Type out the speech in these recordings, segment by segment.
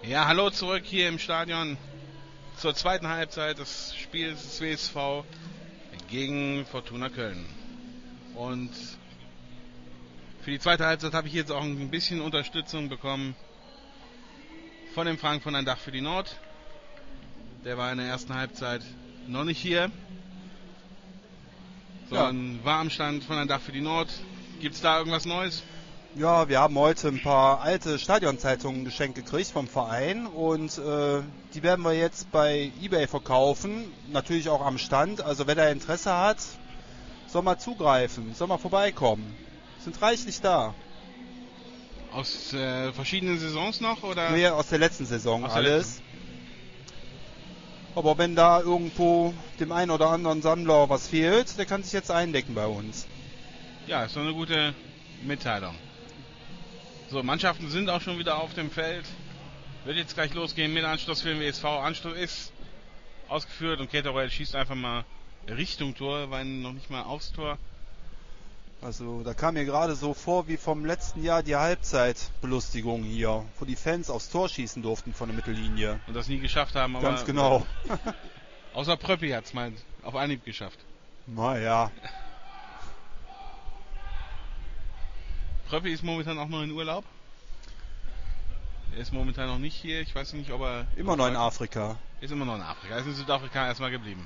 Ja, hallo zurück hier im Stadion zur zweiten Halbzeit des Spiels des WSV gegen Fortuna Köln. Und für die zweite Halbzeit habe ich jetzt auch ein bisschen Unterstützung bekommen von dem Frank von Ein Dach für die Nord. Der war in der ersten Halbzeit noch nicht hier, sondern war am Stand von Ein Dach für die Nord. Gibt es da irgendwas Neues? Ja, wir haben heute ein paar alte Stadionzeitungen geschenkt gekriegt vom Verein und die werden wir jetzt bei eBay verkaufen, natürlich auch am Stand. Also wer da Interesse hat, soll mal zugreifen, soll mal vorbeikommen. Sind reichlich da. Aus verschiedenen Saisons noch? Oder? Nee, aus der letzten Saison Aus der alles. Aber wenn da irgendwo dem einen oder anderen Sammler was fehlt, der kann sich jetzt eindecken bei uns. Ja, ist doch eine gute Mitteilung. So, Mannschaften sind auch schon wieder auf dem Feld. Wird jetzt gleich losgehen mit Anstoß für den WSV. Anstoß ist ausgeführt und Caterwell schießt einfach mal Richtung Tor, weil noch nicht mal aufs Tor. Also da kam mir gerade so vor wie vom letzten Jahr die Halbzeitbelustigung hier, wo die Fans aufs Tor schießen durften von der Mittellinie. Und das nie geschafft haben. Aber ganz genau. Außer Pröppi hat es mal auf Anhieb geschafft. Naja. Pröppi ist momentan auch noch in Urlaub. Er ist momentan noch nicht hier. Ich weiß nicht, ob er... Immer noch in Afrika. Ist immer noch in Afrika. Er ist in Südafrika erstmal geblieben.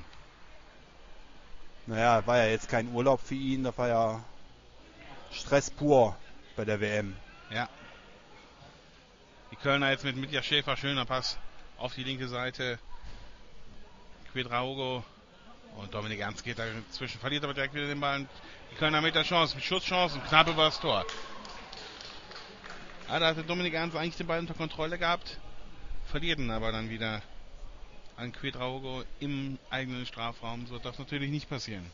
Naja, war ja jetzt kein Urlaub für ihn. Das war ja Stress pur bei der WM. Ja. Die Kölner jetzt mit Mitja Schäfer. Schöner Pass auf die linke Seite. Quedraogo. Und Dominik Ernst geht dazwischen. Verliert aber direkt wieder den Ball. Die Kölner mit der Chance. Mit Schusschancen. Knapp über das Tor. Da hatte Dominik Ernst eigentlich den Ball unter Kontrolle gehabt. Verliert ihn aber dann wieder an Quedraogo im eigenen Strafraum. So darf natürlich nicht passieren.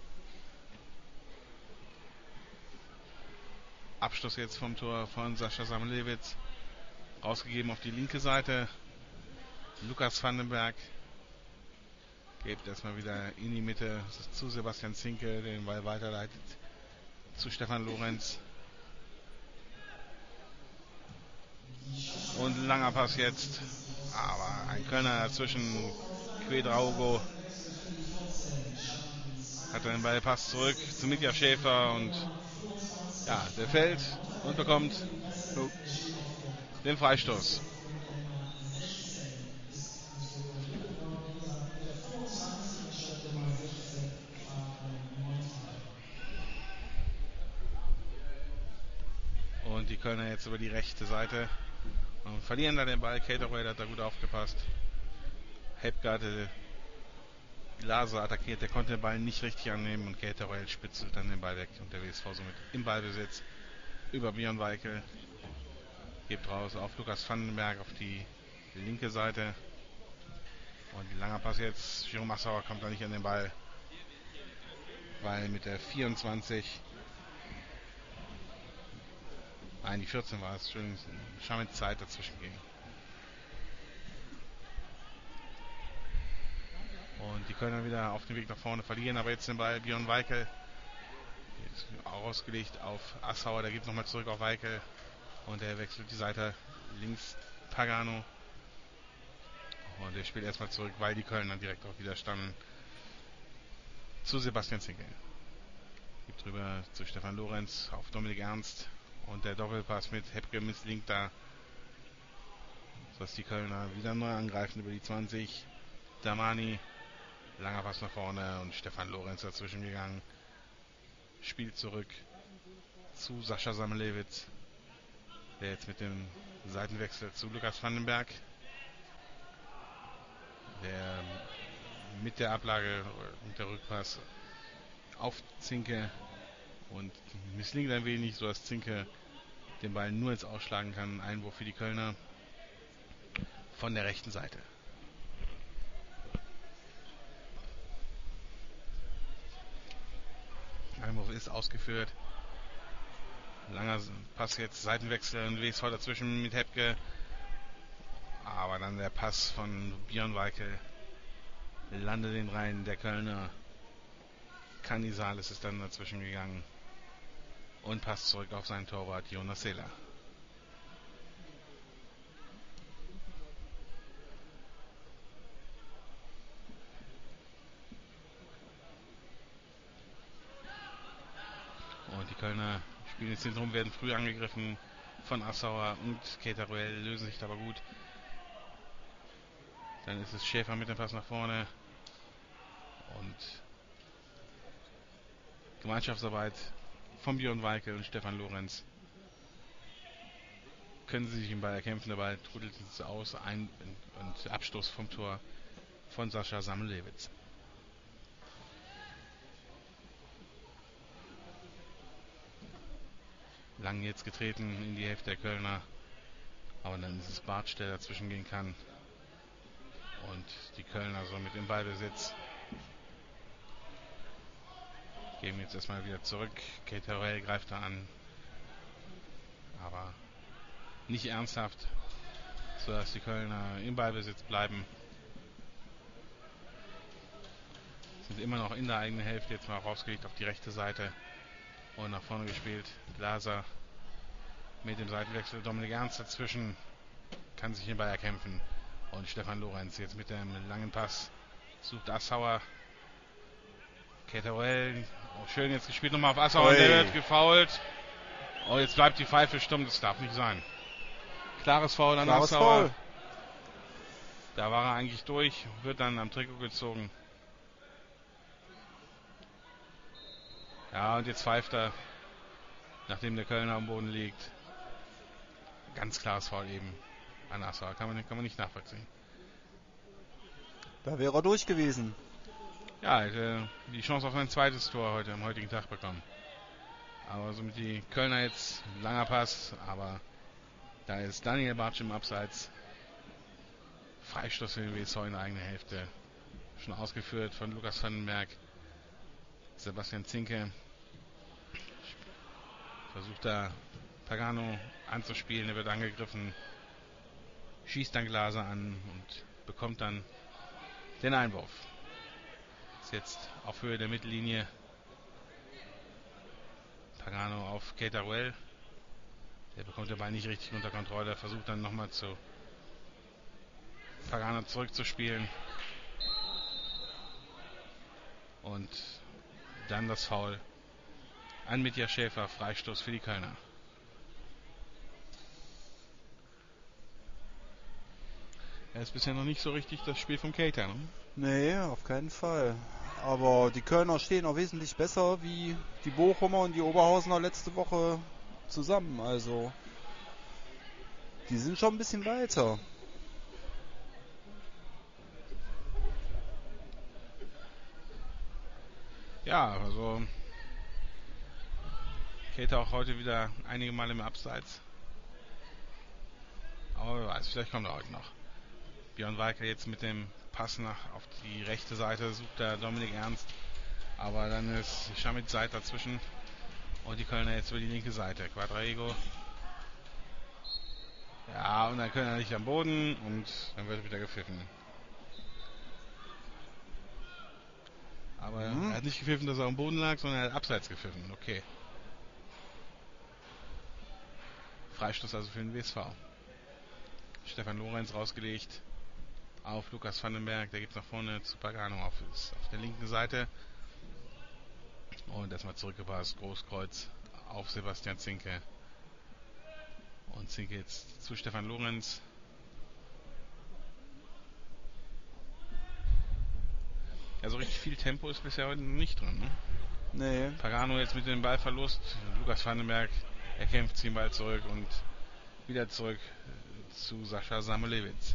Abschluss jetzt vom Tor von Sascha Samlewitz. Rausgegeben auf die linke Seite. Lukas Vandenberg gibt erstmal wieder in die Mitte zu Sebastian Zinke, den Ball weiterleitet zu Stefan Lorenz. Und ein langer Pass jetzt. Aber ein Kölner dazwischen. Quedraogo hat den Ballpass zurück zu Mitja Schäfer. Und ja, der fällt und bekommt den Freistoß. Und die Kölner jetzt über die rechte Seite und verlieren da den Ball. Caterwell hat da gut aufgepasst. Hepke hatte Glaser attackiert, der konnte den Ball nicht richtig annehmen und Caterwell spitzelt dann den Ball weg und der WSV somit im Ballbesitz über Björn Weikel. Gibt raus auf Lukas Vandenberg auf die linke Seite. Und langer Pass jetzt. Jerome Massauer kommt da nicht an den Ball, weil mit der 24 die 14 war es, schön mit Zeit dazwischen ging. Und die Kölner wieder auf den Weg nach vorne verlieren, aber jetzt den Ball Björn Weikel. Jetzt ausgelegt auf Assauer, der gibt nochmal zurück auf Weikel. Und er wechselt die Seite links Pagano. Und er spielt erstmal zurück, weil die Kölner direkt auch wieder standen. Zu Sebastian Zinke. Gibt drüber zu Stefan Lorenz auf Dominik Ernst. Und der Doppelpass mit Hepke misslingt da. Sodass die Kölner wieder neu angreifen über die 20. Damani. Langer Pass nach vorne und Stefan Lorenz dazwischen gegangen. Spielt zurück zu Sascha Samlewitz. Der jetzt mit dem Seitenwechsel zu Lukas Vandenberg. Der mit der Ablage und der Rückpass auf Zinke und misslingt ein wenig, so dass Zinke den Ball nur jetzt ausschlagen kann. Einwurf für die Kölner von der rechten Seite. Einwurf ist ausgeführt. Langer Pass jetzt, Seitenwechsel und WSV dazwischen mit Hepke. Aber dann der Pass von Björn Weikel landet in Reihen der Kölner. Canizales ist dann dazwischen gegangen und passt zurück auf seinen Torwart Jonas Seeler. Kölner spielen ins Zentrum, werden früh angegriffen von Assauer und Keteruel, lösen sich aber gut. Dann ist es Schäfer mit dem Pass nach vorne. Und Gemeinschaftsarbeit von Björn Weike und Stefan Lorenz. Können sie sich im Ball erkämpfen, der Ball trudelt es aus. Und Abstoß vom Tor von Sascha Samuelewitz. Lang jetzt getreten in die Hälfte der Kölner. Aber dann ist es Bartsch, der dazwischen gehen kann. Und die Kölner so mit dem Ballbesitz. Geben jetzt erstmal wieder zurück. Keteruel greift da an. Aber nicht ernsthaft, sodass die Kölner im Ballbesitz bleiben. Sind immer noch in der eigenen Hälfte, jetzt mal rausgelegt auf die rechte Seite und nach vorne gespielt. Glaser mit dem Seitenwechsel, Dominik Ernst dazwischen, kann sich den Ball erkämpfen. Und Stefan Lorenz jetzt mit dem langen Pass sucht Assauer. Keteruel, schön jetzt gespielt nochmal auf Assauer, und der wird gefoult. Oh, jetzt bleibt die Pfeife stumm, das darf nicht sein. Klares Foul an Assauer. Da war er eigentlich durch, wird dann am Trikot gezogen. Ja, und jetzt pfeift er, nachdem der Kölner am Boden liegt. Ganz klares Foul eben an Assauer, kann man nicht nachvollziehen. Da wäre er durch gewesen. Ja, hätte die Chance auf ein zweites Tor heute am heutigen Tag bekommen. Aber somit die Kölner jetzt, langer Pass, aber da ist Daniel Bartsch im Abseits. Freistoß für den WSV in der eigenen Hälfte. Schon ausgeführt von Lukas Vandenberg. Sebastian Zinke versucht da Pagano anzuspielen, er wird angegriffen, schießt dann Glaser an und bekommt dann den Einwurf. Ist jetzt auf Höhe der Mittellinie. Pagano auf Keteruel. Der bekommt den Ball nicht richtig unter Kontrolle, versucht dann nochmal zu Pagano zurückzuspielen. Und dann das Foul an Mitja Schäfer, Freistoß für die Kölner. Er ist bisher noch nicht so richtig das Spiel vom Keter, ne? Nee, auf keinen Fall. Aber die Kölner stehen auch wesentlich besser wie die Bochumer und die Oberhausener letzte Woche zusammen. Also die sind schon ein bisschen weiter. Ja, also Keter auch heute wieder einige Male im Abseits. Aber wer weiß, vielleicht kommt er heute noch. Björn Weike jetzt mit dem Pass auf die rechte Seite, sucht da Dominik Ernst. Aber dann ist Schamit Seid dazwischen. Und die Kölner jetzt über die linke Seite. Quadraego. Ja, und dann Kölner nicht am Boden und dann wird wieder gepfiffen. Aber er hat nicht gepfiffen, dass er am Boden lag, sondern er hat abseits gepfiffen. Okay. Freistoß also für den WSV. Stefan Lorenz rausgelegt auf Lukas Vandenberg. Der geht nach vorne zu Pagano auf der linken Seite. Und erstmal zurückgepasst. Großkreuz auf Sebastian Zinke. Und Zinke jetzt zu Stefan Lorenz. Ja, so richtig viel Tempo ist bisher heute nicht drin, ne? Nee. Pagano jetzt mit dem Ballverlust. Lukas Vandenberg, er kämpft sich den Ball zurück und wieder zurück zu Sascha Samuelewitz.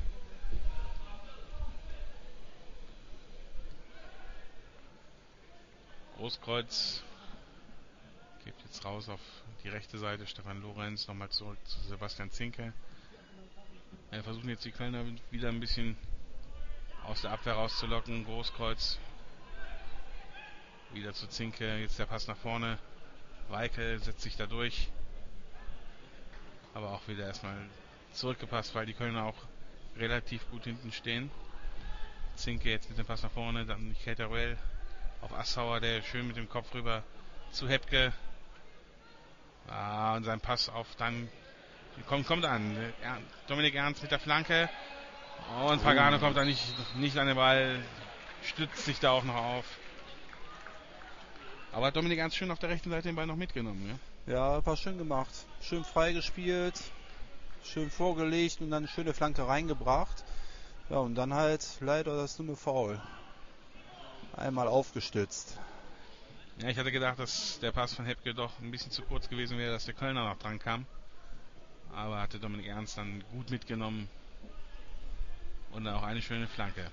Großkreuz gibt jetzt raus auf die rechte Seite. Stefan Lorenz nochmal zurück zu Sebastian Zinke. Wir versuchen jetzt die Kölner wieder ein bisschen aus der Abwehr rauszulocken. Großkreuz wieder zu Zinke. Jetzt der Pass nach vorne. Weike setzt sich da durch. Aber auch wieder erstmal zurückgepasst, weil die Kölner auch relativ gut hinten stehen. Zinke jetzt mit dem Pass nach vorne. Dann Keteruel auf Assauer, der schön mit dem Kopf rüber zu Hepke. Und sein Pass auf dann kommt an. Dominik Ernst mit der Flanke. Und Pagano kommt da nicht an den Ball. Stützt sich da auch noch auf. Aber hat Dominik Ernst schön auf der rechten Seite den Ball noch mitgenommen. Ja, war schön gemacht. Schön frei gespielt, schön vorgelegt und dann eine schöne Flanke reingebracht. Ja, und dann halt leider das dumme Foul. Einmal aufgestützt. Ja, ich hatte gedacht, dass der Pass von Hepke doch ein bisschen zu kurz gewesen wäre, dass der Kölner noch dran kam. Aber hatte Dominik Ernst dann gut mitgenommen. Und dann auch eine schöne Flanke.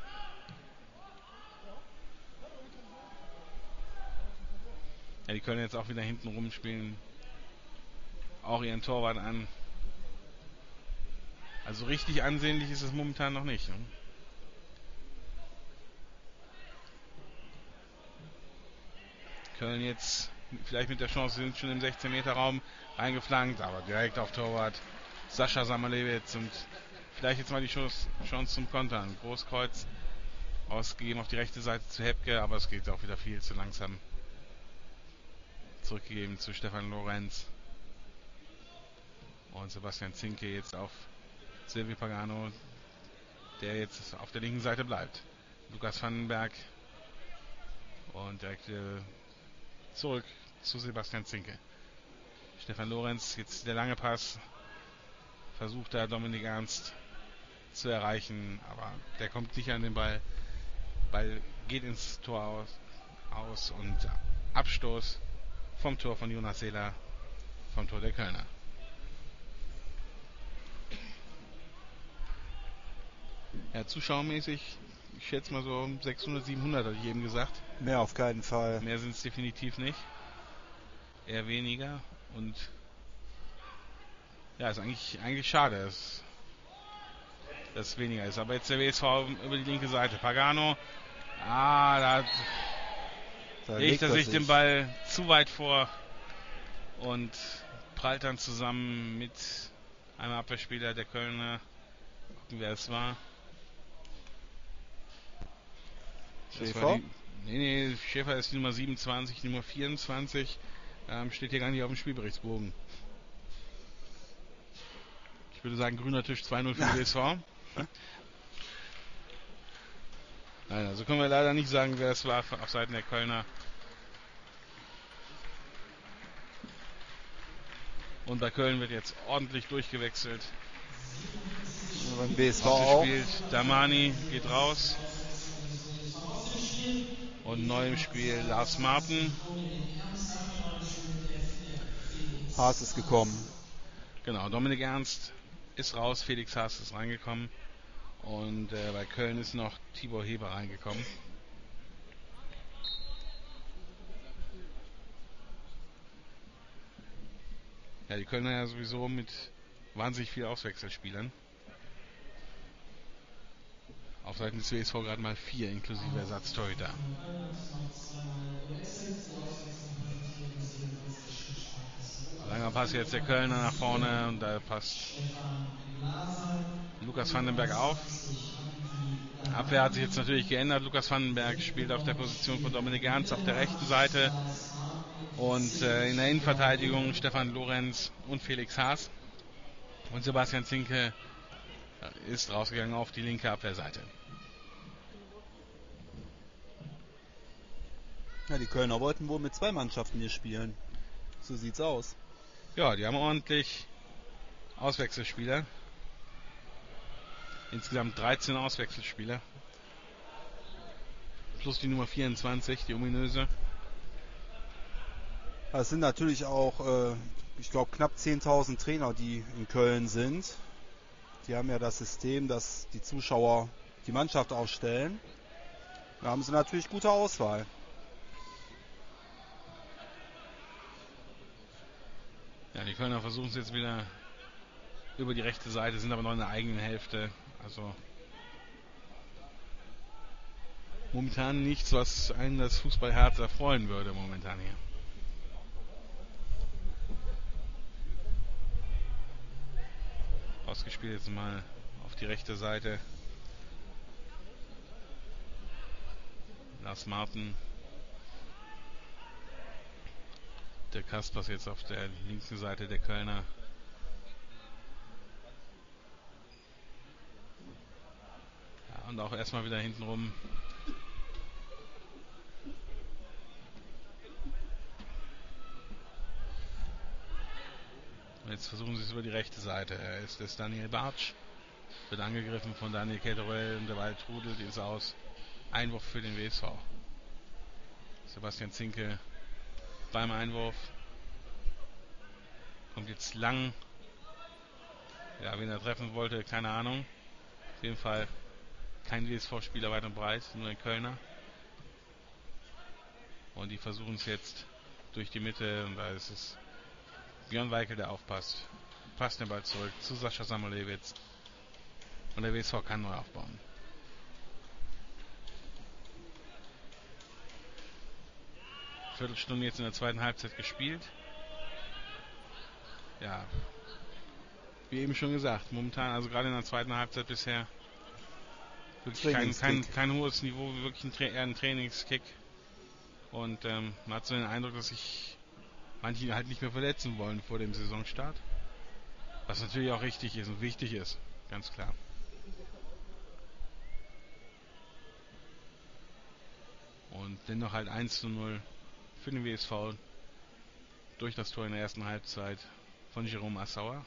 Ja, die Kölner jetzt auch wieder hinten rumspielen. Auch ihren Torwart an. Also richtig ansehnlich ist es momentan noch nicht. Ne? Köln jetzt vielleicht mit der Chance, sind schon im 16-Meter-Raum eingeflankt, aber direkt auf Torwart Sascha Samalewitz und vielleicht jetzt mal die Chance zum Kontern. Großkreuz ausgegeben auf die rechte Seite zu Hepke, aber es geht auch wieder viel zu langsam. Zurückgegeben zu Stefan Lorenz. Und Sebastian Zinke jetzt auf Silvi Pagano, der jetzt auf der linken Seite bleibt. Lukas Vandenberg und direkt zurück zu Sebastian Zinke. Stefan Lorenz, jetzt der lange Pass. Versucht da Dominik Ernst zu erreichen, aber der kommt nicht an den Ball. Ball geht ins Tor aus und Abstoß vom Tor von Jonas Seeler, vom Tor der Kölner. Ja, zuschauermäßig, ich schätze mal so 600, 700, hatte ich eben gesagt. Mehr auf keinen Fall. Mehr sind es definitiv nicht. Eher weniger. Und ja, ist eigentlich schade, dass es weniger ist. Aber jetzt der WSV über die linke Seite. Pagano. Da legt er sich den Ball zu weit vor und prallt dann zusammen mit einem Abwehrspieler der Kölner. Gucken, wer es war. Schäfer? Nee, Schäfer ist die Nummer 27, die Nummer 24. Steht hier gar nicht auf dem Spielberichtsbogen. Ich würde sagen, grüner Tisch 2-0 für die WSV. Nein, also können wir leider nicht sagen, wer es war auf Seiten der Kölner. Und bei Köln wird jetzt ordentlich durchgewechselt. Beim BSV auch. Spielt Damani, geht raus. Und neu im Spiel Lars Marten. Haas ist gekommen. Genau, Dominik Ernst ist raus, Felix Haas ist reingekommen. Und bei Köln ist noch Tibor Heber reingekommen. Ja, die Kölner ja sowieso mit wahnsinnig viel Auswechselspielern. Auf Seiten des WSV gerade mal 4 inklusive Ersatztorhüter. Langer Pass jetzt der Kölner nach vorne und da passt Lukas Vandenberg auf. Abwehr hat sich jetzt natürlich geändert. Lukas Vandenberg spielt auf der Position von Dominik Ernst auf der rechten Seite. Und in der Innenverteidigung Stefan Lorenz und Felix Haas. Und Sebastian Zinke ist rausgegangen auf die linke Abwehrseite. Ja, die Kölner wollten wohl mit 2 Mannschaften hier spielen. So sieht's aus. Ja, die haben ordentlich Auswechselspieler. Insgesamt 13 Auswechselspieler. Plus die Nummer 24, die ominöse. Es sind natürlich auch, ich glaube, knapp 10.000 Trainer, die in Köln sind. Die haben ja das System, dass die Zuschauer die Mannschaft ausstellen. Da haben sie natürlich gute Auswahl. Ja, die Kölner versuchen es jetzt wieder über die rechte Seite, sind aber noch in der eigenen Hälfte. Also momentan nichts, was einen das Fußballherz erfreuen würde momentan hier. Ausgespielt jetzt mal auf die rechte Seite. Lars Marten. Der Kaspers jetzt auf der linken Seite der Kölner. Ja, und auch erstmal wieder hinten rum. Jetzt versuchen sie es über die rechte Seite. Er ist es Daniel Bartsch. Wird angegriffen von Daniel Keteruel und der Ball trudelt, ist aus. Einwurf für den WSV. Sebastian Zinke beim Einwurf. Kommt jetzt lang. Ja, wen er treffen wollte, keine Ahnung. Auf jeden Fall kein WSV-Spieler weit und breit, nur ein Kölner. Und die versuchen es jetzt durch die Mitte und da ist es Björn Weikel, der aufpasst. Passt den Ball zurück zu Sascha Samuelewitz. Und der WSV kann neu aufbauen. Viertelstunde jetzt in der zweiten Halbzeit gespielt. Ja, wie eben schon gesagt, momentan, also gerade in der zweiten Halbzeit bisher wirklich kein hohes Niveau, wirklich eher ein Trainingskick. Und man hat so den Eindruck, dass sich manche halt nicht mehr verletzen wollen vor dem Saisonstart. Was natürlich auch richtig ist und wichtig ist, ganz klar. Und dennoch halt 1:0 für den WSV durch das Tor in der ersten Halbzeit von Jerome Assauer.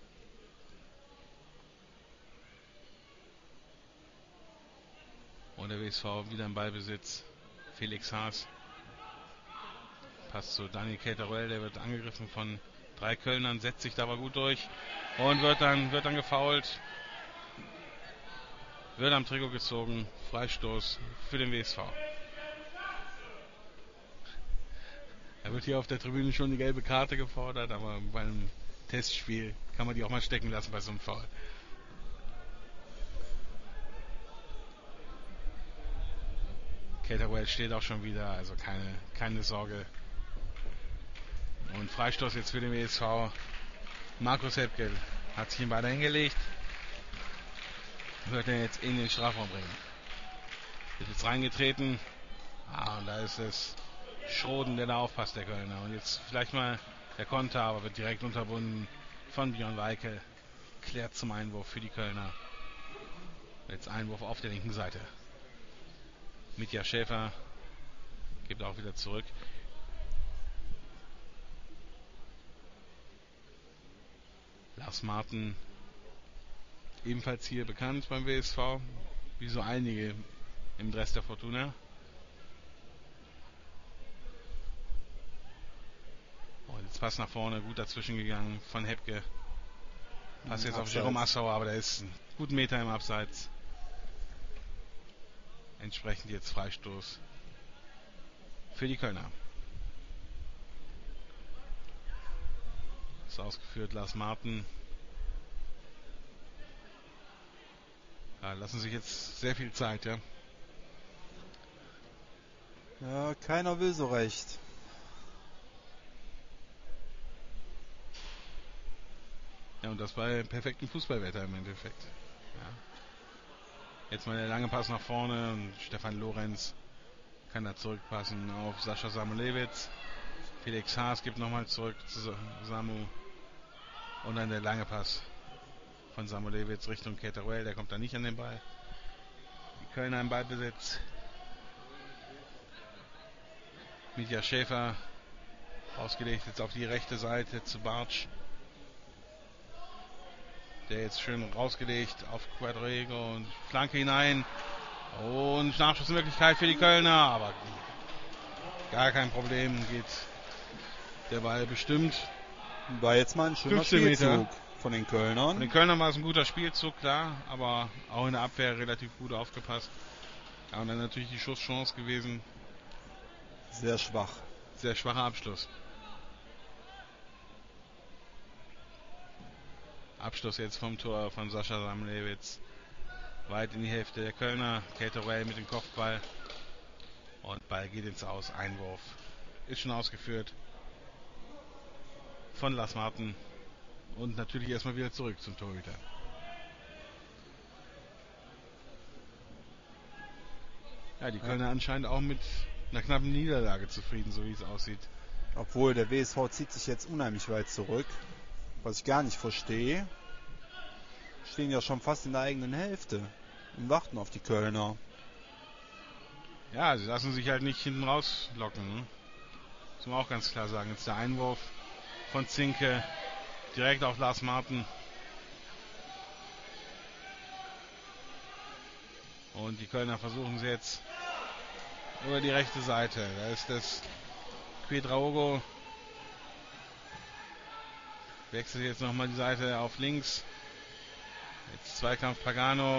Und der WSV wieder im Ballbesitz. Felix Haas passt zu Daniel Keteruel, der wird angegriffen von 3 Kölnern, setzt sich da aber gut durch und wird dann gefoult. Wird am Trikot gezogen. Freistoß für den WSV. Da wird hier auf der Tribüne schon die gelbe Karte gefordert, aber bei einem Testspiel kann man die auch mal stecken lassen bei so einem Foul. Keteruel steht auch schon wieder, also keine Sorge. Und Freistoß jetzt für den WSV. Markus Hebkel hat sich den Ball hingelegt. Wird er jetzt in den Strafraum bringen. Wird jetzt reingetreten. Und da ist es Schroden, der da aufpasst, der Kölner. Und jetzt vielleicht mal der Konter, aber wird direkt unterbunden von Björn Weikel. Klärt zum Einwurf für die Kölner. Jetzt Einwurf auf der linken Seite. Mitja Schäfer gibt auch wieder zurück. Lars Marten, ebenfalls hier bekannt beim WSV, wie so einige im Dress der Fortuna. Und jetzt Pass nach vorne, gut dazwischen gegangen von Hebke. Pass jetzt auf Jerome Assauer, aber der ist einen guten Meter im Abseits. Entsprechend jetzt Freistoß für die Kölner. Ist ausgeführt Lars Marten. Ja, lassen sich jetzt sehr viel Zeit, ja. Ja, keiner will so recht. Ja, und das bei perfektem Fußballwetter im Endeffekt. Ja. Jetzt mal der lange Pass nach vorne und Stefan Lorenz kann da zurückpassen auf Sascha Samuelewitz. Felix Haas gibt nochmal zurück zu Samu. Und dann der lange Pass von Samuelewitz Richtung Keteruel. Der kommt da nicht an den Ball. Die Kölner im Ballbesitz. Mitja Schäfer ausgelegt jetzt auf die rechte Seite zu Bartsch. Der jetzt schön rausgelegt auf Quadrigo und Flanke hinein. Und Nachschussmöglichkeit für die Kölner, aber gar kein Problem, geht der Ball bestimmt. War jetzt mal ein schöner Spielzug von den Kölnern. Von den Kölnern war es ein guter Spielzug, klar, aber auch in der Abwehr relativ gut aufgepasst. Ja, und dann natürlich die Schusschance gewesen. Sehr schwach. Sehr schwacher Abschluss. Abschluss jetzt vom Tor von Sascha Samuelewitz. Weit in die Hälfte der Kölner. Keteruel mit dem Kopfball. Und Ball geht ins Aus. Einwurf. Ist schon ausgeführt. Von Lars Marten. Und natürlich erstmal wieder zurück zum Torhüter. Ja, die Kölner anscheinend auch mit einer knappen Niederlage zufrieden, so wie es aussieht. Obwohl der WSV zieht sich jetzt unheimlich weit zurück. Was ich gar nicht verstehe. Stehen ja schon fast in der eigenen Hälfte und warten auf die Kölner. Ja, sie lassen sich halt nicht hinten rauslocken. Ne? Muss man auch ganz klar sagen. Jetzt der Einwurf von Zinke. direkt auf Lars Martin. Und die Kölner versuchen sie jetzt über die rechte Seite. Da ist das Quedraogo. Wechselt jetzt nochmal die Seite auf links. Jetzt Zweikampf Pagano.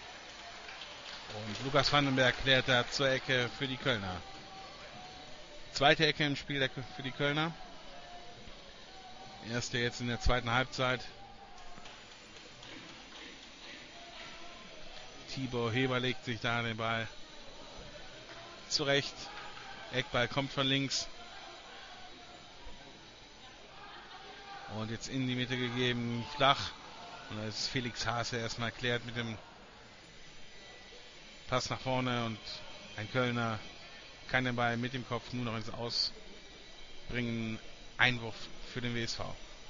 Und Lukas Vandenberg klärt da zur Ecke für die Kölner. Zweite Ecke im Spiel für die Kölner. Erste jetzt in der zweiten Halbzeit. Tibor Heber legt sich da den Ball zurecht. Eckball kommt von links. Und jetzt in die Mitte gegeben, flach. Und da ist Felix Haase erstmal klärt mit dem Pass nach vorne. Und ein Kölner kann den Ball mit dem Kopf nur noch ins Ausbringen. Einwurf für den WSV.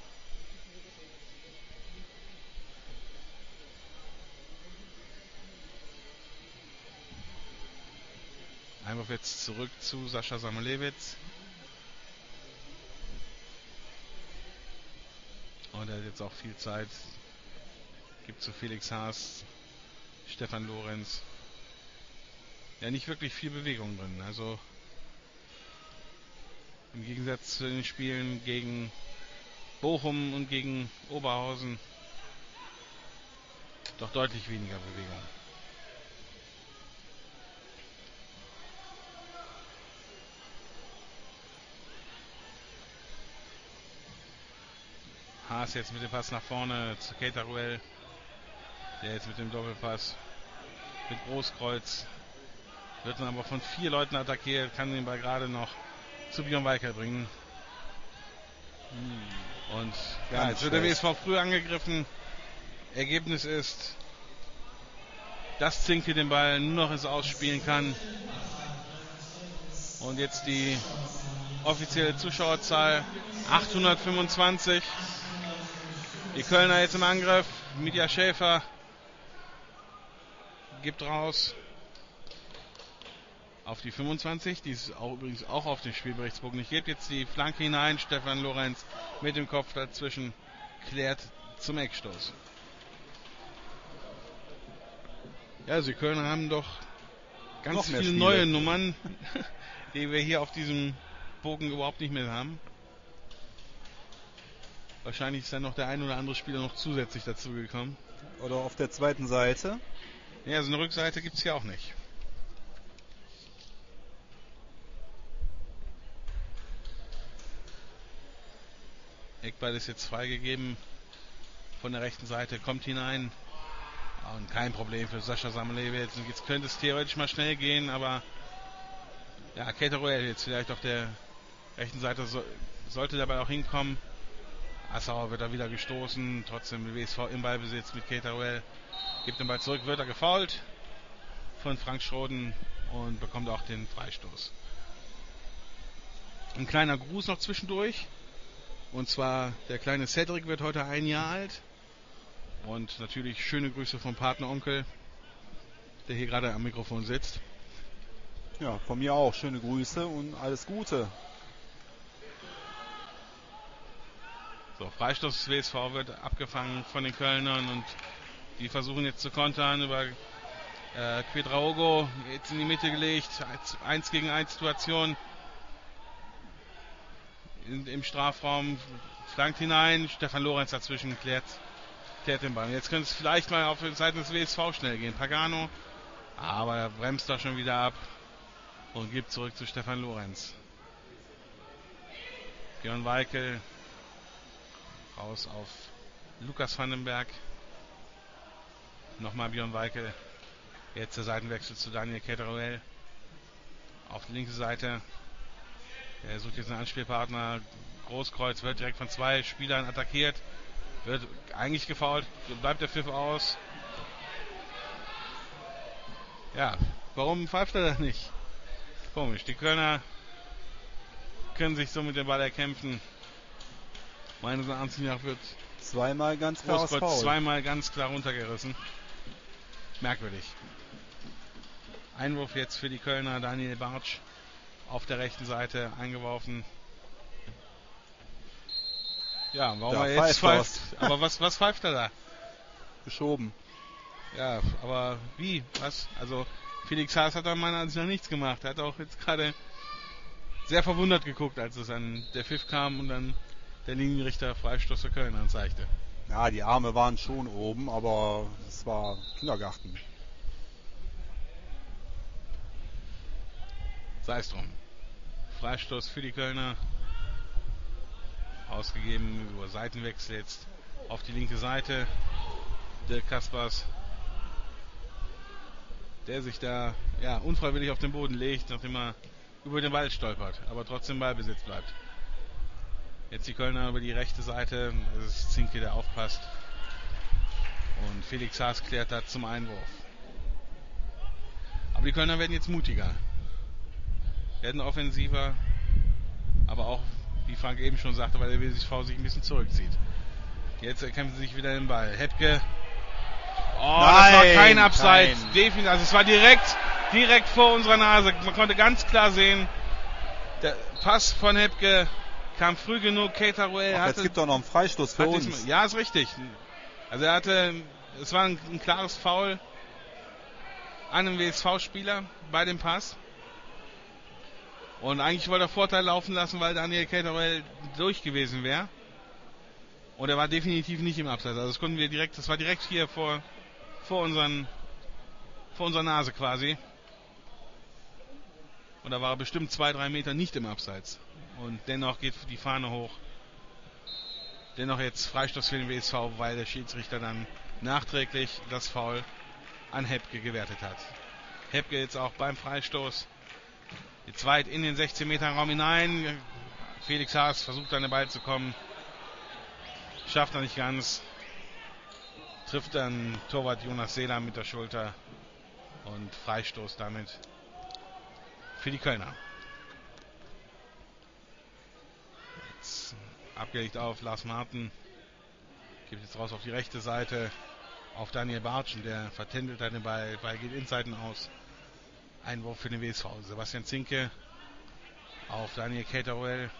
Einwurf jetzt zurück zu Sascha Samuelewitz. Und er hat jetzt auch viel Zeit. Gibt zu Felix Haas, Stefan Lorenz. Ja, nicht wirklich viel Bewegung drin. Also im Gegensatz zu den Spielen gegen Bochum und gegen Oberhausen doch deutlich weniger Bewegung. Haas jetzt mit dem Pass nach vorne zu Keita-Ruel. Der jetzt mit dem Doppelpass mit Großkreuz. Wird dann aber von 4 Leuten attackiert. Kann den Ball gerade noch zu Björn Weikel bringen. Und ja, jetzt wird der WSV früh angegriffen. Ergebnis ist, dass Zinke den Ball nur noch ins Ausspielen kann. Und jetzt die offizielle Zuschauerzahl 825. Die Kölner jetzt im Angriff. Mitja Schäfer gibt raus auf die 25, die es auch übrigens auch auf dem Spielberichtsbogen nicht gibt. Jetzt die Flanke hinein. Stefan Lorenz mit dem Kopf dazwischen klärt zum Eckstoß. Ja, also die Kölner haben doch ganz viele neue Nummern, die wir hier auf diesem Bogen überhaupt nicht mehr haben. Wahrscheinlich ist dann noch der ein oder andere Spieler noch zusätzlich dazu gekommen. Oder auf der zweiten Seite. Ja, so eine Rückseite gibt es hier auch nicht. Eckball ist jetzt freigegeben von der rechten Seite, kommt hinein. Und kein Problem für Sascha Samuelewitz. Jetzt könnte es theoretisch mal schnell gehen, aber ja, Keita-Ruel jetzt vielleicht auf der rechten Seite sollte dabei auch hinkommen. Assauer wird da wieder gestoßen, trotzdem WSV im Ballbesitz mit Keita-Ruel. Gibt den Ball zurück, wird er gefoult von Frank Schroden und bekommt auch den Freistoß. Ein kleiner Gruß noch zwischendurch. Und zwar der kleine Cedric wird heute 1 Jahr alt. Und natürlich schöne Grüße vom Partneronkel, der hier gerade am Mikrofon sitzt. Ja, von mir auch schöne Grüße und alles Gute. So, Freistoß des WSV wird abgefangen von den Kölnern und die versuchen jetzt zu kontern über Quedraogo, jetzt in die Mitte gelegt, 1 gegen 1 Situation im Strafraum, flankt hinein, Stefan Lorenz dazwischen klärt den Ball. Jetzt könnte es vielleicht mal auf Seiten des WSV schnell gehen. Pagano, aber er bremst da schon wieder ab und gibt zurück zu Stefan Lorenz. Björn Weikel raus auf Lukas Vandenberg. Nochmal Björn Weikel. Jetzt der Seitenwechsel zu Daniel Keita-Ruel. Auf die linke Seite. Er sucht jetzt einen Anspielpartner. Großkreuz wird direkt von 2 Spielern attackiert. Wird eigentlich gefoult. Bleibt der Pfiff aus. Ja, warum pfeift er das nicht? Komisch. Die Kölner können sich so mit dem Ball erkämpfen. Meines Erachtens nach wird zweimal ganz klar Großkreuz zweimal ganz klar runtergerissen. Merkwürdig. Einwurf jetzt für die Kölner. Daniel Bartsch auf der rechten Seite eingeworfen. Ja, warum Ja, er jetzt pfeift pfeift. Aber was pfeift er da? Geschoben. Ja, aber wie? Was? Also Felix Haas hat da meiner Ansicht nach nichts gemacht. Er hat auch jetzt gerade sehr verwundert geguckt, als es an der Pfiff kam und dann der Linienrichter Freistoß für Köln anzeigte. Ja, die Arme waren schon oben, aber es war Kindergarten. Sei es drum. Freistoß für die Kölner. Ausgegeben über Seitenwechsel jetzt auf die linke Seite. Dirk Kaspers, der sich da unfreiwillig auf den Boden legt, nachdem er über den Ball stolpert, aber trotzdem Ballbesitz bleibt. Jetzt die Kölner über die rechte Seite. Das ist Zinke, der aufpasst. Und Felix Haas klärt da zum Einwurf. Aber die Kölner werden jetzt mutiger. Werden offensiver. Aber auch, wie Frank eben schon sagte, weil der WSV sich ein bisschen zurückzieht. Jetzt erkämpfen sie sich wieder den Ball. Hebke. Oh, das war kein Abseits. Definitiv. Also es war direkt vor unserer Nase. Man konnte ganz klar sehen, der Pass von Hebke kam früh genug. Keitaruel hatte... Jetzt gibt doch noch einen Freistoß für uns. Ja, ist richtig. Also es war ein klares Foul an einem WSV-Spieler bei dem Pass. Und eigentlich wollte er Vorteil laufen lassen, weil Daniel Keitaruel durch gewesen wäre. Und er war definitiv nicht im Abseits. Also das war direkt hier vor unserer Nase quasi. Und da war er bestimmt 2-3 Meter nicht im Abseits. Und dennoch geht die Fahne hoch. Dennoch jetzt Freistoß für den WSV, weil der Schiedsrichter dann nachträglich das Foul an Hebke gewertet hat. Hebke jetzt auch beim Freistoß. Jetzt weit in den 16 Meter Raum hinein. Felix Haas versucht an den Ball zu kommen. Schafft er nicht ganz. Trifft dann Torwart Jonas Seeler mit der Schulter. Und Freistoß damit für die Kölner. Jetzt abgelegt auf Lars Marten. Gibt jetzt raus auf die rechte Seite. Auf Daniel Bartschen, der vertändelt dann den Ball. Ball geht in Seiten aus. Einwurf für den WSV. Sebastian Zinke auf Daniel Keitaruel.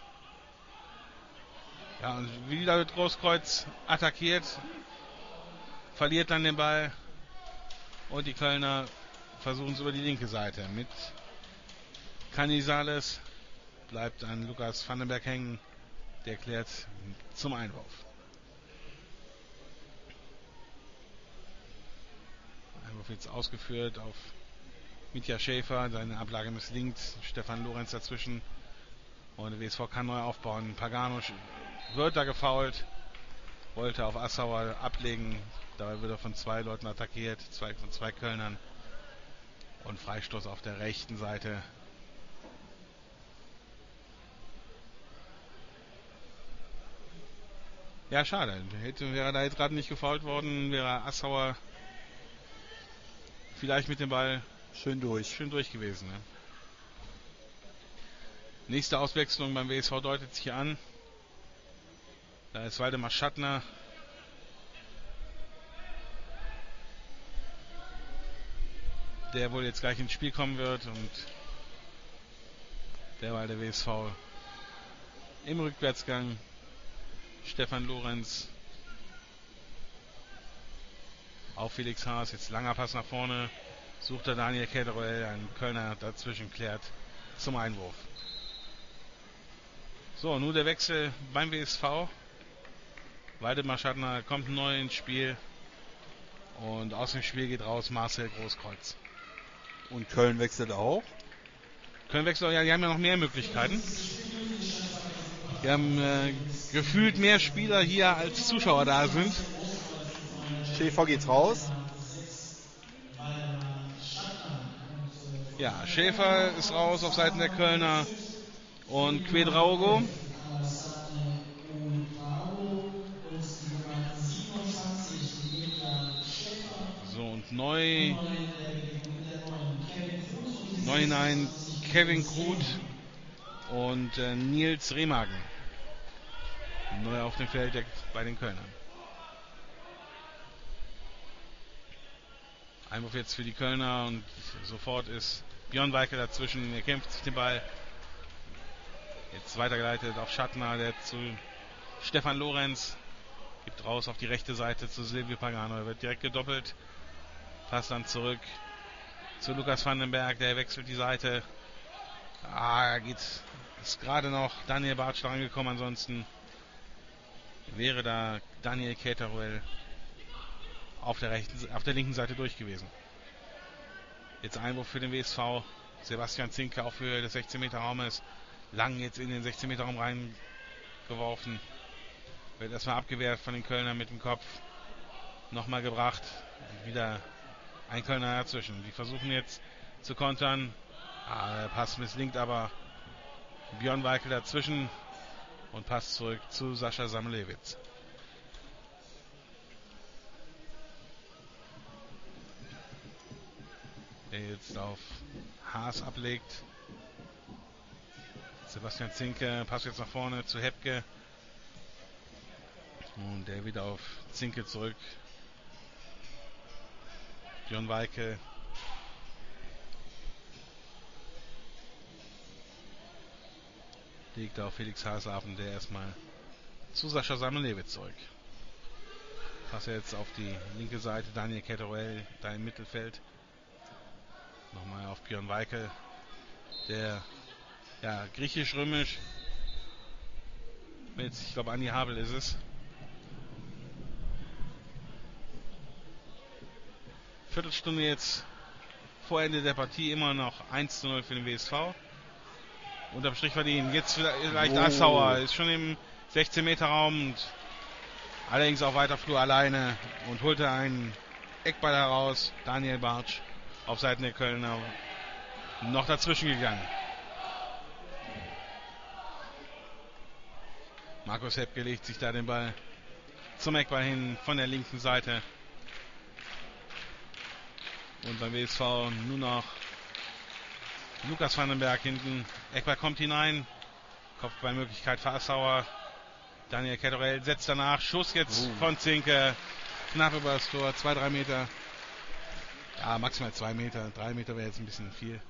Ja, und wieder mit Großkreuz attackiert. Verliert dann den Ball. Und die Kölner versuchen es über die linke Seite. Mit Canizales bleibt an Lukas Vandenberg hängen. Der klärt zum Einwurf. Einwurf jetzt ausgeführt auf Mitja Schäfer. Seine Ablage misslingt. Stefan Lorenz dazwischen. Und der WSV kann neu aufbauen. Pagano wird da gefoult. Wollte auf Assauer ablegen. Dabei wird er von 2 Leuten attackiert. Von 2 Kölnern. Und Freistoß auf der rechten Seite. Ja, schade. Wäre da jetzt gerade nicht gefoult worden, wäre Assauer vielleicht mit dem Ball schön durch gewesen. Ne? Nächste Auswechslung beim WSV deutet sich an. Da ist Waldemar Schattner. Der wohl jetzt gleich ins Spiel kommen wird und derweil der WSV im Rückwärtsgang. Stefan Lorenz auf Felix Haas. Jetzt langer Pass nach vorne. Sucht er Daniel Keitaruel. Ein Kölner dazwischen klärt zum Einwurf. So, nun der Wechsel beim WSV. Waldemar Schattner kommt neu ins Spiel. Und aus dem Spiel geht raus Marcel Großkreuz. Und Köln wechselt auch? Köln wechselt, ja, die haben ja noch mehr Möglichkeiten. Wir haben gefühlt mehr Spieler hier als Zuschauer da sind. Schäfer geht raus. Ja, Schäfer ist raus auf Seiten der Kölner. Und Quedraugo. So, und neu hinein Kevin Krut und Nils Remagen. Neu auf dem Feld bei den Kölnern. Einwurf jetzt für die Kölner und sofort ist Björn Weike dazwischen. Er kämpft sich den Ball. Jetzt weitergeleitet auf Schattner, der zu Stefan Lorenz gibt raus auf die rechte Seite zu Silvio Pagano. Er wird direkt gedoppelt. Passt dann zurück zu Lukas Vandenberg. Der wechselt die Seite. Ist gerade noch Daniel Bartsch dran gekommen. Ansonsten wäre da Daniel Cateruel auf der linken Seite durch gewesen. Jetzt Einwurf für den WSV. Sebastian Zinke auf Höhe des 16-Meter-Raumes. Lang jetzt in den 16-Meter-Raum reingeworfen. Wird erstmal abgewehrt von den Kölnern mit dem Kopf. Nochmal gebracht. Wieder ein Kölner dazwischen. Die versuchen jetzt zu kontern. Der Pass misslingt aber. Björn Weikel dazwischen. Und Pass zurück zu Sascha Samuelewitz. Der jetzt auf Haas ablegt. Sebastian Zinke, Pass jetzt nach vorne zu Hebke. Und der wieder auf Zinke zurück. Björn Weikel. Legt auf Felix Haasabend, der erstmal zu Sascha Samuelewitz zurück. Pass jetzt auf die linke Seite. Daniel Cateruel da im Mittelfeld. Nochmal auf Björn Weikel. Der griechisch-römisch mit, ich glaube, Andi Habel ist es. Viertelstunde jetzt vor Ende der Partie, immer noch 1:0 für den WSV. Unterm Strich verdienen. Jetzt vielleicht Assauer, ist schon im 16-Meter-Raum und allerdings auf weiter Flur alleine und holte einen Eckball heraus. Daniel Bartsch auf Seiten der Kölner noch dazwischen gegangen. Markus Hebke legt sich da den Ball zum Eckball hin von der linken Seite. Und beim WSV nur noch Lukas Vandenberg hinten. Eckball kommt hinein. Kopfballmöglichkeit für Assauer. Daniel Cateruel setzt danach. Schuss jetzt von Zinke. Knapp über das Tor. 2-3 Meter. Ja, maximal 2 Meter. 3 Meter wäre jetzt ein bisschen viel.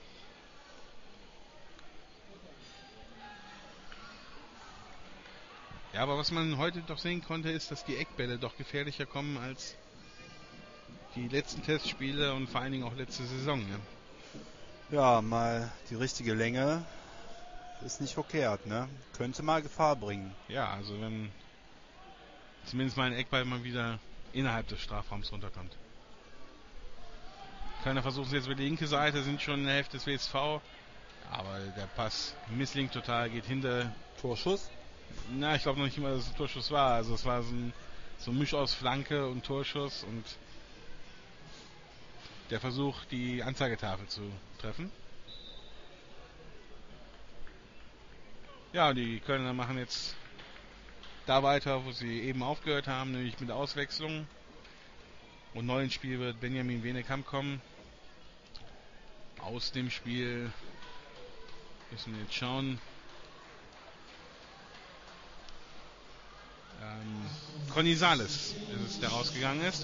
Ja, aber was man heute doch sehen konnte, ist, dass die Eckbälle doch gefährlicher kommen als die letzten Testspiele und vor allen Dingen auch letzte Saison. Ne? Ja, mal die richtige Länge ist nicht verkehrt, ne? Könnte mal Gefahr bringen. Ja, also wenn zumindest mal ein Eckball mal wieder innerhalb des Strafraums runterkommt. Kölner versuchen es jetzt über die linke Seite, sind schon in der Hälfte des WSV. Aber der Pass misslingt total, geht hinter. Torschuss? Na, ich glaube noch nicht immer, dass es ein Torschuss war. Also es war so ein Misch aus Flanke und Torschuss und der Versuch, die Anzeigetafel zu treffen. Ja, die Kölner machen jetzt da weiter, wo sie eben aufgehört haben, nämlich mit Auswechslung. Und neu ins Spiel wird Benjamin Wenekamp kommen. Aus dem Spiel müssen wir jetzt schauen. Conizales ist es, der rausgegangen ist.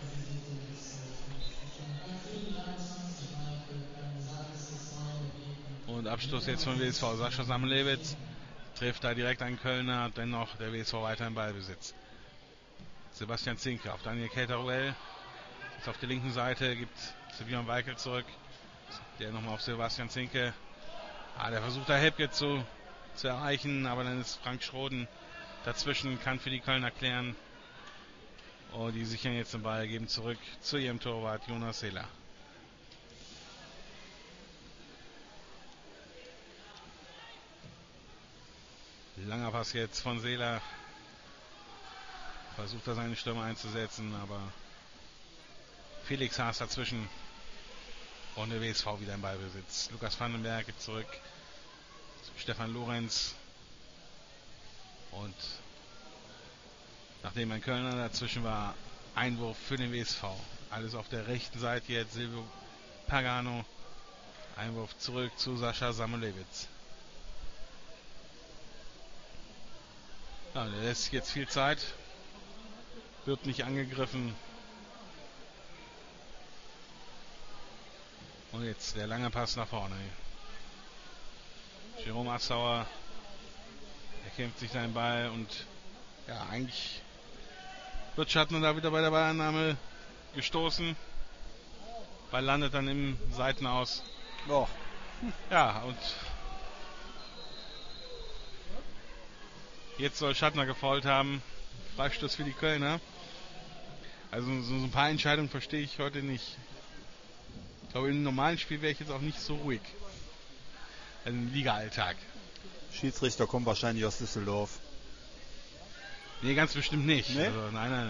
Und Abstoß jetzt von WSV. Sascha Samuelewitz trifft da direkt einen Kölner, dennoch der WSV weiter im Ballbesitz. Sebastian Zinke auf Daniel Cateruel. Jetzt auf der linken Seite gibt Björn Weikel zurück. Der nochmal auf Sebastian Zinke. Der versucht da Hebke zu erreichen, aber dann ist Frank Schroden dazwischen, kann für die Kölner klären. Und die sichern jetzt den Ball, geben zurück zu ihrem Torwart Jonas Seeler. Langer Pass jetzt von Seeler. Versucht er seine Stürmer einzusetzen, aber Felix Haas dazwischen. Und der WSV wieder im Ballbesitz. Lukas Vandenberg geht zurück zu Stefan Lorenz. Und nachdem ein Kölner dazwischen war, Einwurf für den WSV. Alles auf der rechten Seite jetzt Silvio Pagano. Einwurf zurück zu Sascha Samuelewitz. Ja, der lässt sich jetzt viel Zeit. Wird nicht angegriffen. Und jetzt der lange Pass nach vorne. Jerome Assauer erkämpft sich seinen Ball und Ja, eigentlich wird Schattner da wieder bei der Ballannahme gestoßen. Ball landet dann im Seitenaus. Oh. Ja, und jetzt soll Schattner gefoult haben. Freistoß für die Kölner. Also so ein paar Entscheidungen verstehe ich heute nicht. Ich glaube, im normalen Spiel wäre ich jetzt auch nicht so ruhig. Also im Liga-Alltag. Schiedsrichter kommt wahrscheinlich aus Düsseldorf. Nee, ganz bestimmt nicht. Nee? Also, nein.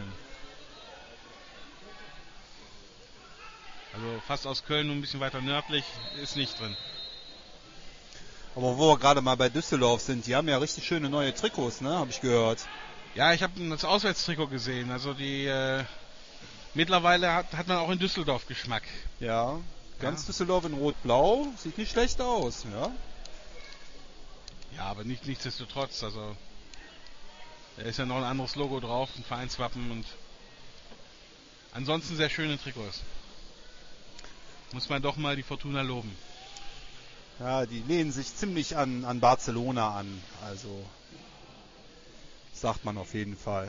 Also fast aus Köln, nur ein bisschen weiter nördlich, ist nicht drin. Aber wo wir gerade mal bei Düsseldorf sind, die haben ja richtig schöne neue Trikots, ne? Habe ich gehört. Ja, ich habe das Auswärtstrikot gesehen. Also die mittlerweile hat man auch in Düsseldorf Geschmack. Ja, ganz Düsseldorf in Rot-Blau. Sieht nicht schlecht aus, ja. Ja, aber nichtsdestotrotz, also da ist ja noch ein anderes Logo drauf, ein Vereinswappen und ansonsten sehr schöne Trikots. Muss man doch mal die Fortuna loben. Ja, die lehnen sich ziemlich an Barcelona an, also sagt man auf jeden Fall.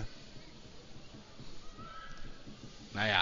Naja.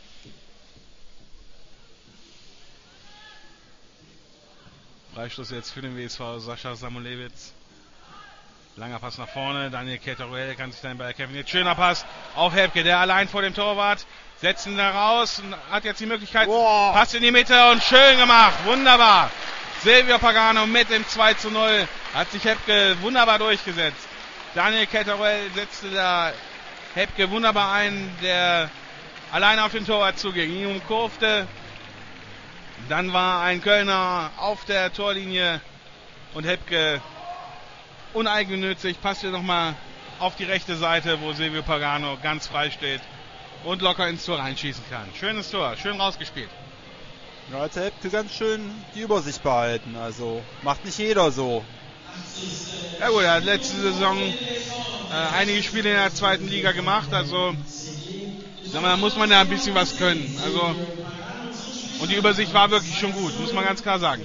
Freistoß jetzt für den WSV Sascha Samulewitz. Langer Pass nach vorne. Daniel Keteruel kann sich dann bei kämpfen. Jetzt schöner Pass auf Hebke, der allein vor dem Torwart. Setzt ihn da raus und hat jetzt die Möglichkeit. Pass in die Mitte und schön gemacht. Wunderbar. Silvio Pagano mit dem 2:0. Hat sich Hebke wunderbar durchgesetzt. Daniel Keteruel setzte da Hebke wunderbar ein, der allein auf den Torwart zuging. Ihn umkurfte. Dann war ein Kölner auf der Torlinie und Hebke uneigennützig passte nochmal auf die rechte Seite, wo Silvio Pagano ganz frei steht und locker ins Tor reinschießen kann. Schönes Tor, schön rausgespielt. Ja, hat der Hebke ganz schön die Übersicht behalten, also macht nicht jeder so. Ja gut, er hat letzte Saison einige Spiele in der zweiten Liga gemacht, also da muss man ja ein bisschen was können. Also und die Übersicht war wirklich schon gut, muss man ganz klar sagen.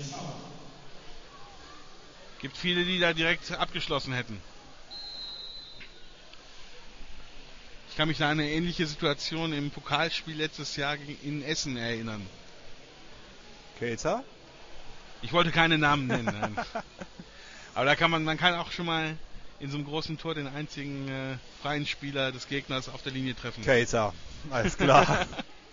Gibt viele, die da direkt abgeschlossen hätten. Ich kann mich an eine ähnliche Situation im Pokalspiel letztes Jahr in Essen erinnern. Keita? Ich wollte keine Namen nennen. Nein. Aber da kann man kann auch schon mal in so einem großen Tor den einzigen freien Spieler des Gegners auf der Linie treffen. Keita, alles klar.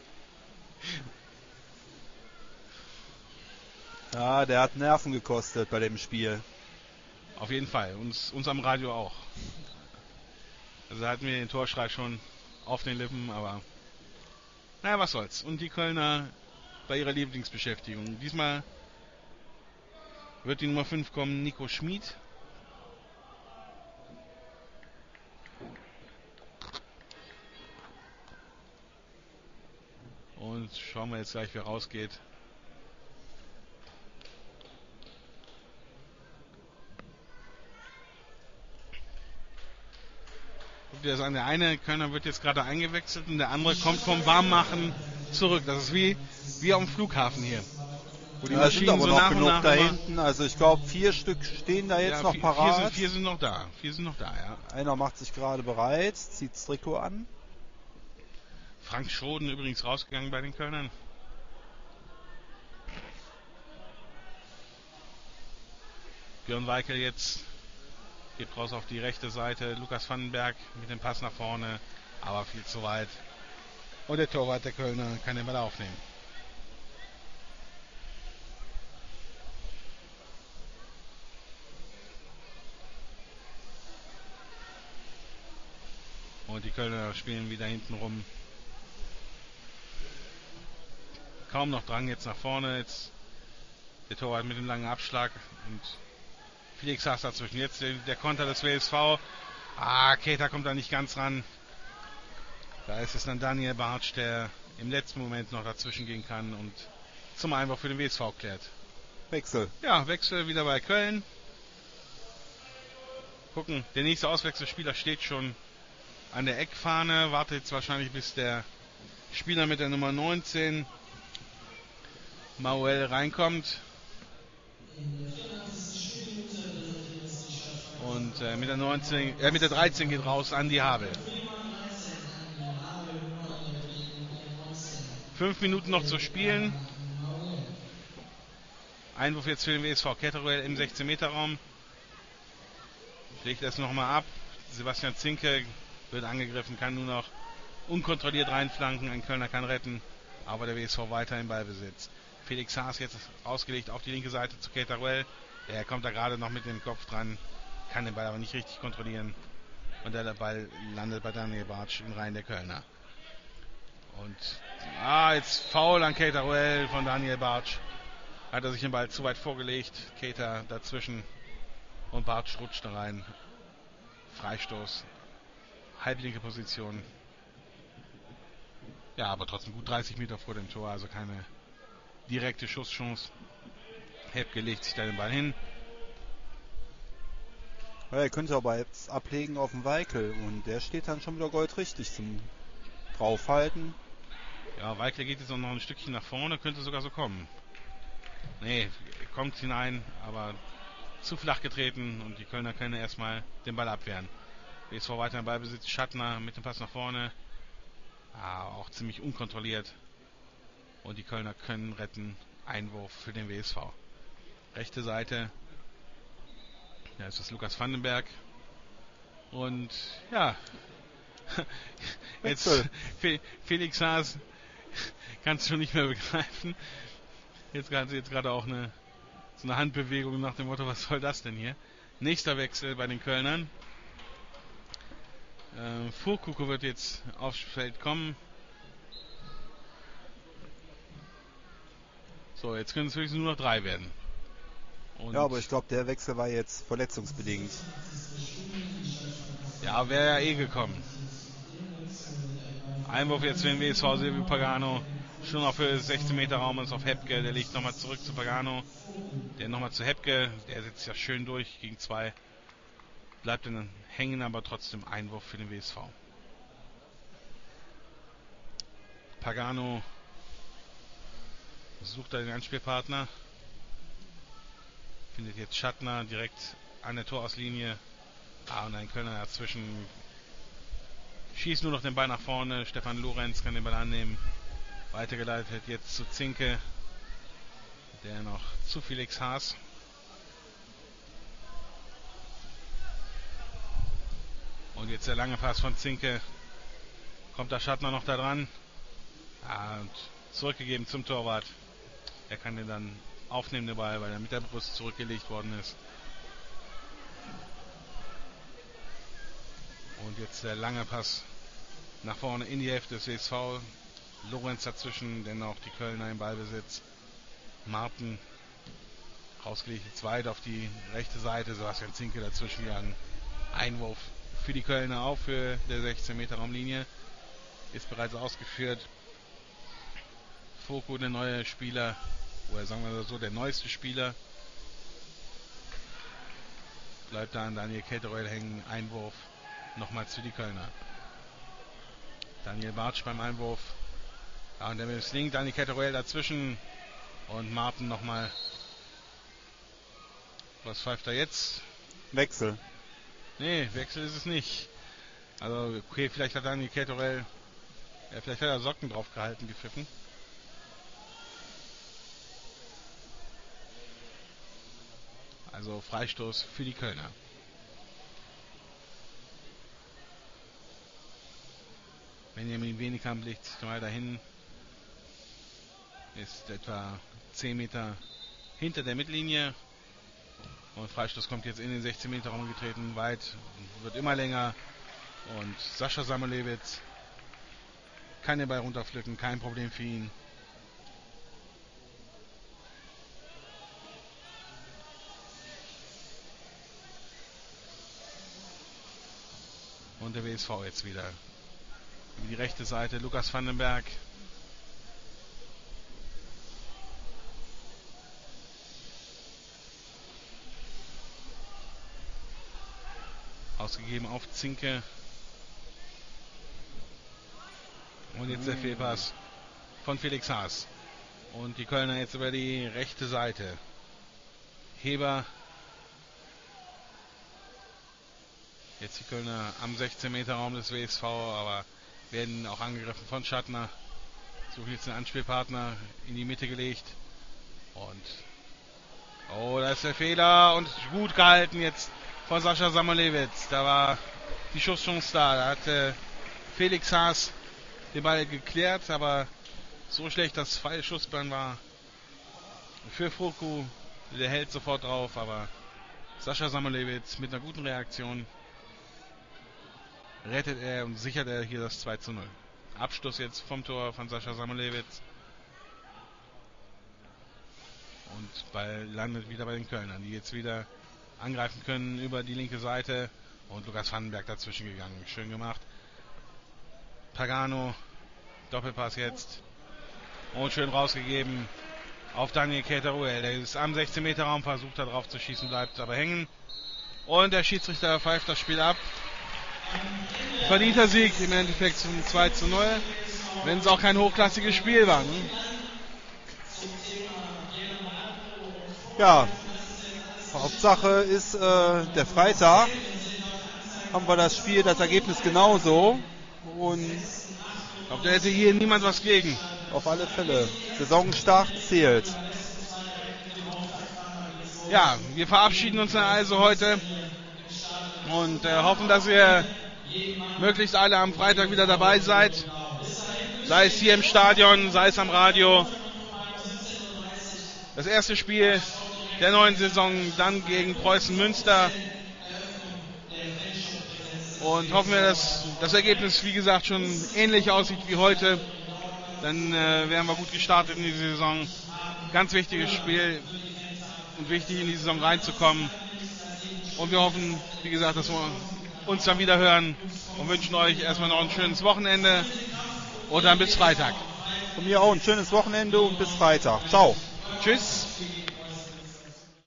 Ja, der hat Nerven gekostet bei dem Spiel. Auf jeden Fall, uns am Radio auch. Also hatten wir den Torschrei schon auf den Lippen, aber naja, was soll's. Und die Kölner bei ihrer Lieblingsbeschäftigung. Diesmal wird die Nummer 5 kommen, Nico Schmid. Und schauen wir jetzt gleich, wer rausgeht. Der eine Kölner wird jetzt gerade eingewechselt und der andere kommt vom Warmmachen zurück. Das ist wie auf dem Flughafen hier. Wo die Maschinen sind aber so noch nach genug nach da hinten. Also ich glaube 4 Stück stehen da jetzt noch parat. Vier sind noch da. Ja. Einer macht sich gerade bereit, zieht das Trikot an. Frank Schroden übrigens rausgegangen bei den Kölnern. Björn Weikel jetzt geht raus auf die rechte Seite. Lukas Vandenberg mit dem Pass nach vorne, aber viel zu weit. Und der Torwart der Kölner kann den Ball aufnehmen. Und die Kölner spielen wieder hinten rum. Kaum noch Drang jetzt nach vorne. Jetzt der Torwart mit dem langen Abschlag und Felix Haas dazwischen. Jetzt der Konter des WSV. Keita kommt da nicht ganz ran. Da ist es dann Daniel Bartsch, der im letzten Moment noch dazwischen gehen kann und zum Einwurf für den WSV klärt. Wechsel. Ja, Wechsel wieder bei Köln. Gucken, der nächste Auswechselspieler steht schon an der Eckfahne. Wartet jetzt wahrscheinlich, bis der Spieler mit der Nummer 19 Mauel reinkommt. Und Und mit der 13 geht raus Andi Habe. 5 Minuten noch zu spielen. Einwurf jetzt für den WSV. Ketteruel im 16-Meter-Raum. Schlägt das nochmal ab. Sebastian Zinke wird angegriffen, kann nur noch unkontrolliert reinflanken. Ein Kölner kann retten, aber der WSV weiter im Ballbesitz. Felix Haas jetzt ausgelegt auf die linke Seite zu Ketteruel. Der kommt da gerade noch mit dem Kopf dran, kann den Ball aber nicht richtig kontrollieren. Und der Ball landet bei Daniel Bartsch in Reihen der Kölner. Und jetzt Foul an Ketteruel von Daniel Bartsch. Hat er sich den Ball zu weit vorgelegt. Keter dazwischen und Bartsch rutscht da rein. Freistoß. Halblinke Position. Ja, aber trotzdem gut 30 Meter vor dem Tor, also keine direkte Schusschance. Hebke legt sich da den Ball hin. Ja, er könnte aber jetzt ablegen auf den Weikel und der steht dann schon wieder goldrichtig zum Draufhalten. Ja, Weikel geht jetzt noch ein Stückchen nach vorne, könnte sogar so kommen. Nee, kommt hinein, aber zu flach getreten und die Kölner können erstmal den Ball abwehren. WSV weiter im Ballbesitz, Schattner mit dem Pass nach vorne. Auch ziemlich unkontrolliert. Und die Kölner können retten. Einwurf für den WSV. Rechte Seite. Da ist das Lukas Vandenberg. Und ja, jetzt Felix Haas kann es schon nicht mehr begreifen. Jetzt gerade auch so eine Handbewegung nach dem Motto, was soll das denn hier? Nächster Wechsel bei den Kölnern. Furkuko wird jetzt aufs Feld kommen. So, jetzt können es höchstens nur noch 3 werden. Und ja, aber ich glaube, der Wechsel war jetzt verletzungsbedingt. Ja, wäre ja eh gekommen. Einwurf jetzt für den WSV, Silvio Pagano. Schon auf Höhe des 16-Meter-Raum ist auf Hebke. Der legt nochmal zurück zu Pagano. Der nochmal zu Hebke. Der setzt ja schön durch gegen 2. Bleibt dann hängen, aber trotzdem Einwurf für den WSV. Pagano sucht da den Anspielpartner. Findet jetzt Schattner direkt an der Torauslinie. Und ein Kölner dazwischen. Schießt nur noch den Ball nach vorne. Stefan Lorenz kann den Ball annehmen. Weitergeleitet jetzt zu Zinke. Der noch zu Felix Haas. Und jetzt der lange Pass von Zinke. Kommt der Schattner noch da dran. Und zurückgegeben zum Torwart. Er kann den dann aufnehmen, den Ball, weil er mit der Brust zurückgelegt worden ist. Und jetzt der lange Pass nach vorne in die Hälfte des WSV. Lorenz dazwischen, denn auch die Kölner im Ballbesitz. Marten rausgelegt jetzt weit auf die rechte Seite. Sebastian Zinke dazwischen gegangen. Einwurf für die Kölner auf für der 16-Meter-Raumlinie. Ist bereits ausgeführt. Foko, der neue Spieler, oder sagen wir so, der neueste Spieler. Bleibt da an Daniel Ketteruel hängen. Einwurf nochmals für die Kölner. Daniel Bartsch beim Einwurf. Und der misslingt. Daniel Ketteruel dazwischen. Und Martin nochmal. Was pfeift er jetzt? Wechsel. Nee, Wechsel ist es nicht. Also, okay, vielleicht hat Daniel Ketteruel, vielleicht hat er Socken drauf gehalten, gepfiffen. Also Freistoß für die Kölner. Benjamin Wenekamp legt sich mal dahin. Ist etwa 10 Meter hinter der Mittellinie. Und Freistoß kommt jetzt in den 16 Meter Raum getreten. Weit, wird immer länger. Und Sascha Samolewitz kann den Ball runterpflücken. Kein Problem für ihn. Und der WSV jetzt wieder. Über die rechte Seite Lukas Vandenberg. Ausgegeben auf Zinke. Und jetzt der Fehlpass von Felix Haas. Und die Kölner jetzt über die rechte Seite. Heber Jetzt die Kölner am 16-Meter-Raum des WSV, aber werden auch angegriffen von Schattner. Suchen jetzt einen Anspielpartner in die Mitte gelegt. Und da ist der Fehler und gut gehalten jetzt von Sascha Samuelewitz. Da war die Schusschance da. Da hat Felix Haas den Ball geklärt, aber so schlecht, dass freie Schussbahn war für Furku. Der hält sofort drauf, aber Sascha Samuelewitz mit einer guten Reaktion rettet er und sichert er hier das 2:0. Abschluss jetzt vom Tor von Sascha Samuelewitz. Und Ball landet wieder bei den Kölnern, die jetzt wieder angreifen können über die linke Seite. Und Lukas Vandenberg dazwischen gegangen. Schön gemacht. Pagano, Doppelpass jetzt. Und schön rausgegeben auf Daniel Keteruel. Der ist am 16-Meter-Raum, versucht da drauf zu schießen, bleibt aber hängen. Und der Schiedsrichter pfeift das Spiel ab. Verdienter Sieg im Endeffekt zum 2:0, wenn es auch kein hochklassiges Spiel war. Ne? Ja, Hauptsache ist der Freitag. Haben wir das Spiel, das Ergebnis genauso. Und ich glaube, da hätte hier niemand was gegen. Auf alle Fälle. Saisonstart zählt. Ja, wir verabschieden uns dann also heute und hoffen, dass ihr möglichst alle am Freitag wieder dabei seid. Sei es hier im Stadion, sei es am Radio. Das erste Spiel der neuen Saison dann gegen Preußen Münster. Und hoffen wir, dass das Ergebnis, wie gesagt, schon ähnlich aussieht wie heute. Dann wären wir gut gestartet in die Saison. Ganz wichtiges Spiel und wichtig in die Saison reinzukommen. Und wir hoffen, wie gesagt, dass wir uns dann wieder hören und wünschen euch erstmal noch ein schönes Wochenende und dann bis Freitag. Von mir auch ein schönes Wochenende und bis Freitag. Ciao. Tschüss.